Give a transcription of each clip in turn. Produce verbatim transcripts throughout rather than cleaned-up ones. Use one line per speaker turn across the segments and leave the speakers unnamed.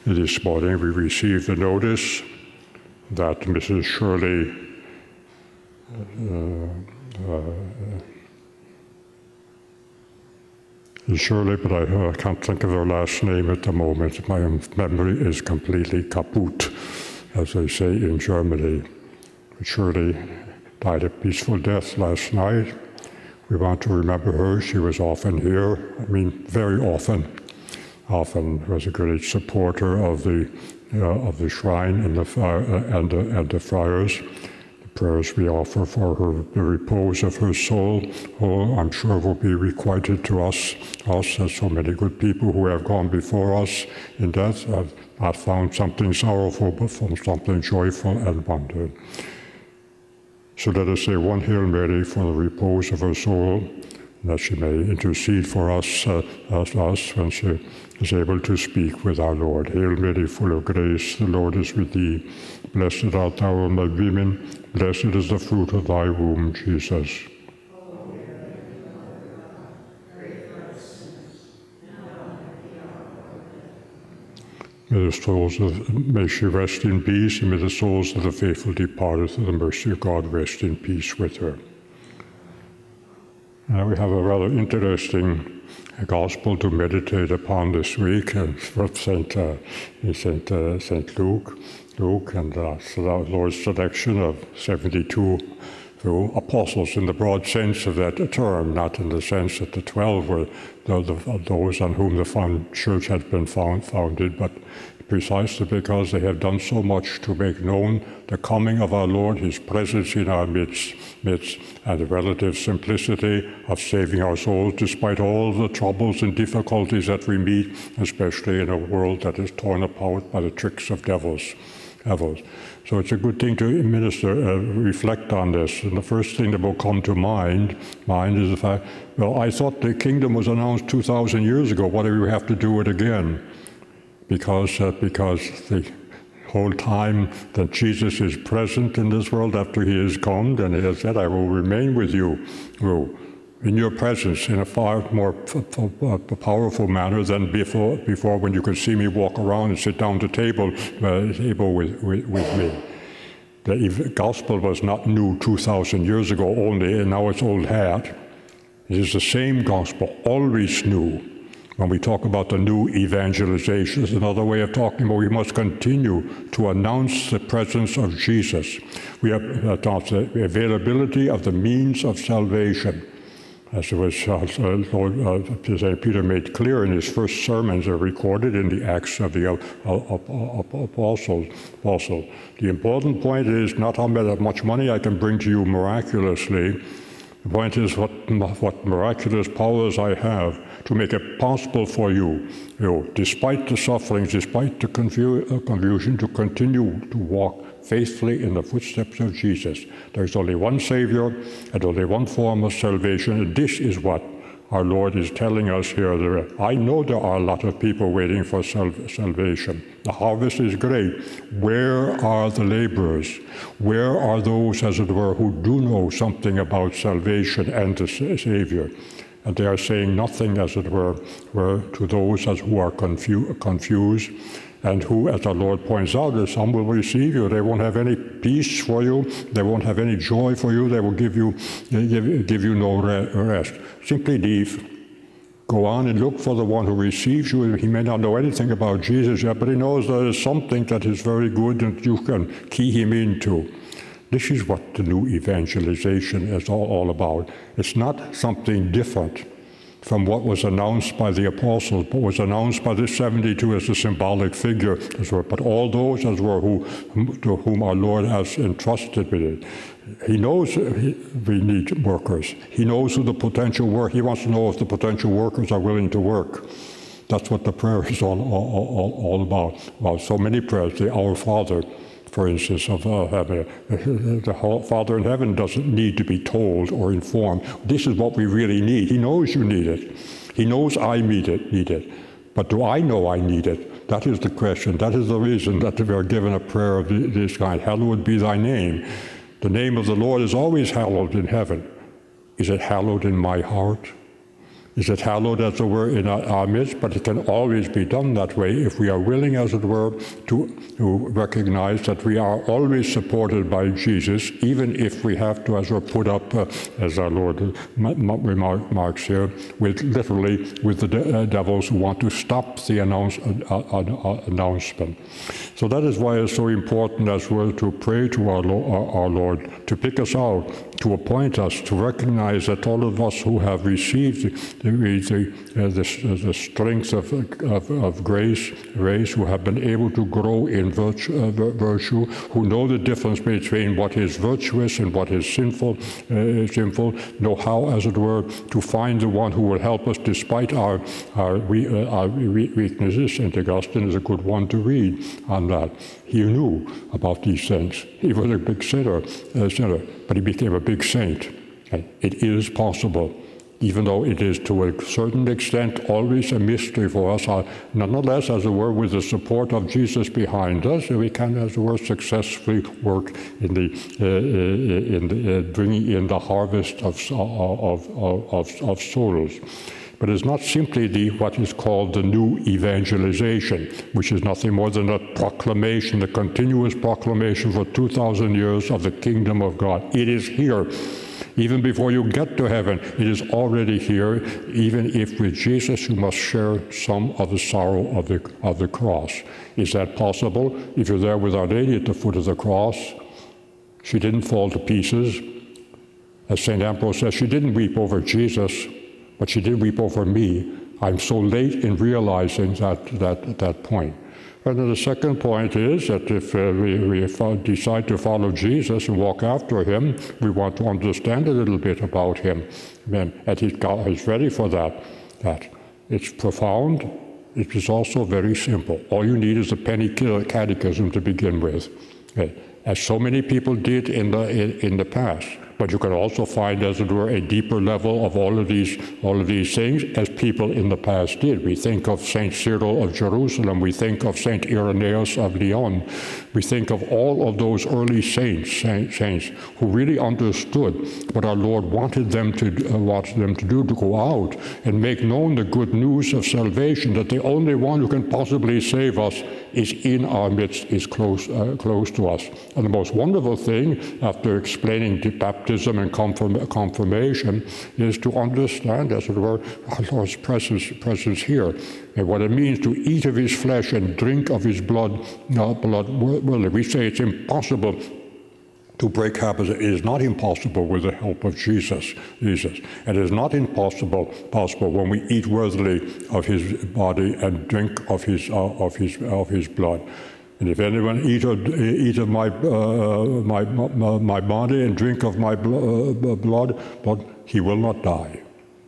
This morning we received a notice that Missus Shirley uh, uh, Shirley, but I uh, can't think of her last name at the moment. My memory is completely kaput, as they say in Germany. Shirley died a peaceful death last night. We want to remember her. She was often here. I mean, very often. Often was a great supporter of the uh, of the shrine and the uh, and the, and the friars. The prayers we offer for her, the repose of her soul, oh, I'm sure will be requited to us. Us, as so many good people who have gone before us in death, have not found something sorrowful, but found something joyful and wonder. So let us say one Hail Mary for the repose of her soul, that she may intercede for us, uh, as us when she is able to speak with our Lord. Hail Mary, full of grace, the Lord is with thee. Blessed art thou among women, blessed is the fruit of thy womb, Jesus. May the souls of, may she rest in peace, and may the souls of the faithful departed through the mercy of God rest in peace with her. Now we have a rather interesting gospel to meditate upon this week, and from Saint uh, Saint uh, Saint Luke, Luke, and uh, the Lord's selection of seventy-two apostles in the broad sense of that term, not in the sense that the twelve were the, the, those on whom the found church had been found, founded, but precisely because they have done so much to make known the coming of our Lord, his presence in our midst, midst, and the relative simplicity of saving our souls despite all the troubles and difficulties that we meet, especially in a world that is torn apart by the tricks of devils. devils. So it's a good thing to minister, uh, reflect on this. And the first thing that will come to mind, mind is the fact, well, I thought the kingdom was announced two thousand years ago. Why do we have to do it again? Because, uh, because the whole time that Jesus is present in this world after he is come, and he has said, I will remain with you, you in your presence in a far more powerful manner than before, before when you could see me walk around and sit down to table, uh, table with, with, with me. The gospel was not new two thousand years ago only, and now it's old hat. It is the same gospel, always new. When we talk about the new evangelization, it's another way of talking about we must continue to announce the presence of Jesus. We have uh, the availability of the means of salvation. As it was uh, Lord uh, Peter made clear in his first sermons, are recorded in the Acts of the uh, Apostles. Apostle. The important point is not how much money I can bring to you miraculously. The point is what, what miraculous powers I have to make it possible for you, you know, despite the sufferings, despite the confu- uh, confusion, to continue to walk faithfully in the footsteps of Jesus. There's only one Savior and only one form of salvation, and this is what our Lord is telling us here. There, I know there are a lot of people waiting for sal- salvation. The harvest is great. Where are the laborers? Where are those, as it were, who do know something about salvation and the Savior? And they are saying nothing, as it were, were to those as who are confu- confused, and who, as our Lord points out, that some will receive you. They won't have any peace for you. They won't have any joy for you. They will give you, give, give you no rest. Simply leave. Go on and look for the one who receives you. He may not know anything about Jesus yet, but he knows there is something that is very good that you can key him into. This is what the new evangelization is all, all about. It's not something different from what was announced by the apostles, but was announced by the seventy-two as a symbolic figure, as well. But all those as well who, to whom our Lord has entrusted with it. He knows we need workers. He knows who the potential work. He wants to know if the potential workers are willing to work. That's what the prayer is all, all, all, all about. Well, so many prayers, the Our Father, for instance, of uh, heaven. The Father in heaven doesn't need to be told or informed. This is what we really need. He knows you need it. He knows I need it. Need it. But do I know I need it? That is the question. That is the reason that we are given a prayer of this kind. Hallowed be thy name. The name of the Lord is always hallowed in heaven. Is it hallowed in my heart? Is it hallowed, as it were, in our, our midst? But it can always be done that way if we are willing, as it were, to, to recognize that we are always supported by Jesus, even if we have to, as we're put up, uh, as our Lord remarks here, with literally with the de- uh, devils who want to stop the announce, uh, uh, uh, announcement. So that is why it's so important, as well, to pray to our, Lo- our, our Lord, to pick us out, to appoint us, to recognize that all of us who have received the, the, uh, the, the strength of, of, of grace, grace, who have been able to grow in virtue, uh, virtue, who know the difference between what is virtuous and what is sinful, uh, sinful, know how, as it were, to find the one who will help us despite our, our, we, uh, our weaknesses. Saint Augustine is a good one to read on that. He knew about these things. He was a big sinner, uh, sinner, but he became a big saint. And it is possible, even though it is to a certain extent always a mystery for us. Uh, nonetheless, as it were, with the support of Jesus behind us, we can, as it were, successfully work in the uh, in the, uh, bringing in the harvest of of of, of, of souls. But it's not simply the what is called the new evangelization, which is nothing more than a proclamation, a continuous proclamation for two thousand years of the kingdom of God. It is here. Even before you get to heaven, it is already here. Even if with Jesus you must share some of the sorrow of the, of the cross. Is that possible? If you're there with Our Lady at the foot of the cross, she didn't fall to pieces. As Saint Ambrose says, she didn't weep over Jesus, but she did weep over me. I'm so late in realizing that, that, that point. And then the second point is that if uh, we, we decide to follow Jesus and walk after him, we want to understand a little bit about him. And he's, got, he's ready for that. That it's profound. It is also very simple. All you need is a penny catechism to begin with, okay, as so many people did in the in, in the past. But you can also find, as it were, a deeper level of all of these all of these things, as people in the past did. We think of Saint Cyril of Jerusalem. We think of Saint Irenaeus of Lyon. We think of all of those early saints, saints who really understood what our Lord wanted them to uh, wanted them to do, to go out and make known the good news of salvation, that the only one who can possibly save us is in our midst, is close uh, close to us. And the most wonderful thing, after explaining the baptism and confirm, confirmation, is to understand, as it were, our Lord's presence, presence here, and what it means to eat of his flesh and drink of his blood. Uh, blood well, we say it's impossible to break habits. It is not impossible with the help of Jesus. Jesus. It is not impossible possible when we eat worthily of his body and drink of his uh, of his of his blood. And if anyone eat of, eat of my, uh, my my my body and drink of my bl- blood, but he will not die.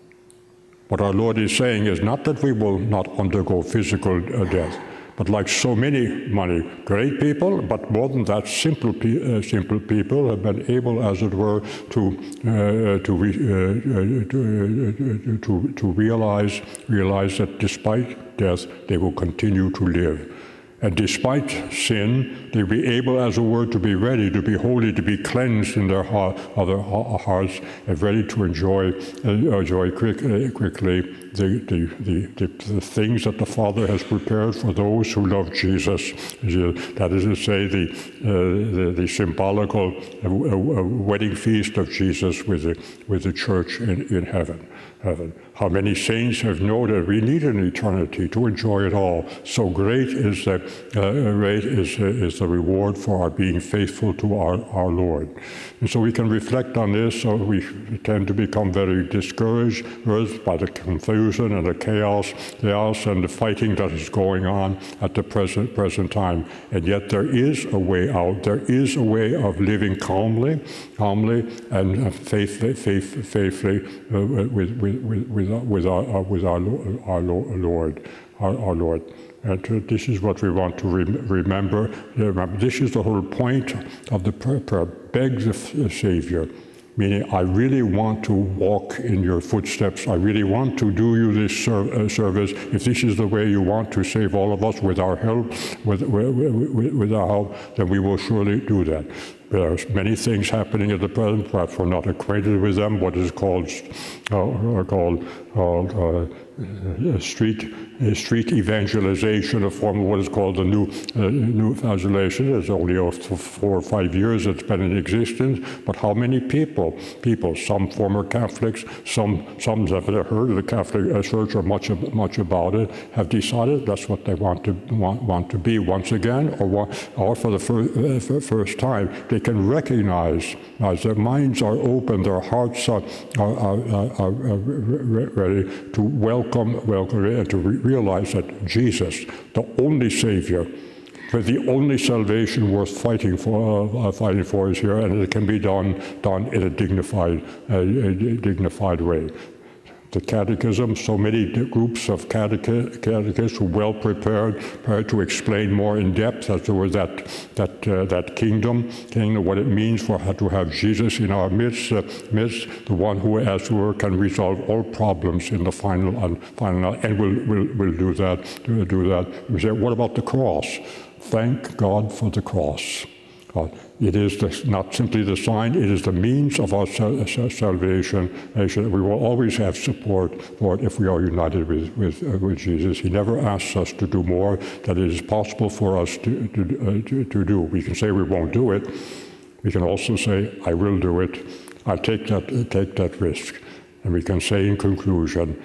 What our Lord is saying is not that we will not undergo physical uh, death, but like so many, many great people, but more than that, simple, pe- uh, simple people have been able, as it were, to uh, to, re- uh, to, uh, to to realize realize that despite death, they will continue to live. And despite sin, they'll be able, as it were, to be ready, to be holy, to be cleansed in their, heart, their hearts, and ready to enjoy, uh, enjoy quick, uh, quickly the, the, the, the, the things that the Father has prepared for those who love Jesus. That is to say, the, uh, the, the symbolical uh, uh, wedding feast of Jesus with the, with the church in, in heaven. Heaven. How many saints have known that we need an eternity to enjoy it all. So great is the uh, great is, uh, is the reward for our being faithful to our, our Lord. And so we can reflect on this. So we tend to become very discouraged by the confusion and the chaos, chaos and the fighting that is going on at the present present time. And yet there is a way out. There is a way of living calmly, calmly and faith, faith, faithfully uh, with, with With, with, with our, uh, with our, our Lord, our, our Lord. And uh, this is what we want to rem- remember. remember. This is the whole point of the prayer. prayer. Beg the, the Savior, meaning I really want to walk in your footsteps. I really want to do you this ser- uh, service. If this is the way you want to save all of us with our help, with, with, with, with our help, then we will surely do that. There are many things happening at the present. Perhaps we're not acquainted with them. What is called uh, called uh, uh, street uh, street evangelization, a form of what is called the new uh, new evangelization. It's only for four or five years it's been in existence. But how many people? People, some former Catholics, some some have never heard of the Catholic Church or much much about it, have decided that's what they want to want, want to be once again, or or for the first, uh, first time. They can recognize, as their minds are open, their hearts are, are, are, are, are ready to welcome, welcome and to re- realize that Jesus, the only Savior, for the only salvation worth fighting for, uh, fighting for is here, and it can be done done in a dignified, uh, a dignified way. The catechism, so many groups of catech- catechists who are well prepared, prepared to explain more in depth as to that that uh, that kingdom, kingdom, what it means for to have Jesus in our midst, uh, midst, the one who, as it were, can resolve all problems in the final and final, and will will will do that. Do, do that. We say, what about the cross? Thank God for the cross. God. It is the, not simply the sign, it is the means of our salvation. We will always have support for it if we are united with, with, uh, with Jesus. He never asks us to do more than it is possible for us to, to, uh, to, to do. We can say we won't do it. We can also say, I will do it. I'll take that, uh, take that risk. And we can say in conclusion,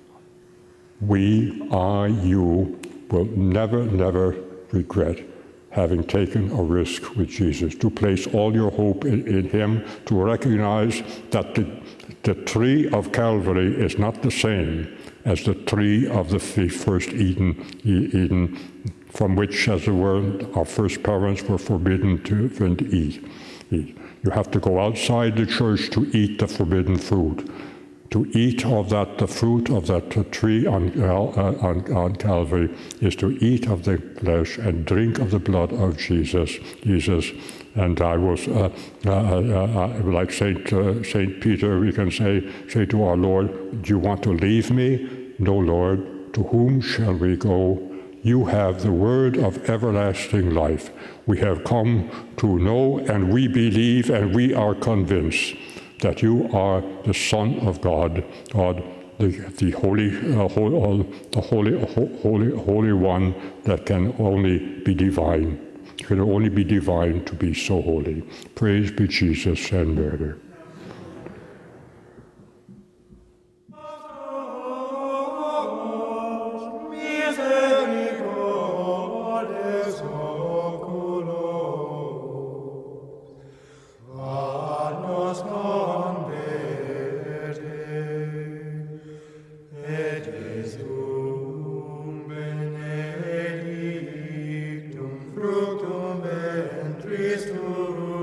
we, I, you, will never, never regret having taken a risk with Jesus, to place all your hope in, in him, to recognize that the, the tree of Calvary is not the same as the tree of the first Eden, Eden from which, as it were, our first parents were forbidden to, to eat. You have to go outside the church to eat the forbidden fruit. To eat of that, the fruit of that tree on, uh, on, on Calvary is to eat of the flesh and drink of the blood of Jesus. Jesus, and I was uh, uh, uh, uh, like Saint uh, Saint Peter. We can say say to our Lord, "Do you want to leave me? No, Lord. To whom shall we go? You have the word of everlasting life. We have come to know, and we believe, and we are convinced that you are the Son of God, God, the, the holy, uh, holy, the holy, holy, holy one that can only be divine. You can only be divine to be so holy. Praise be Jesus and Mary.
Fructum ventris tuum.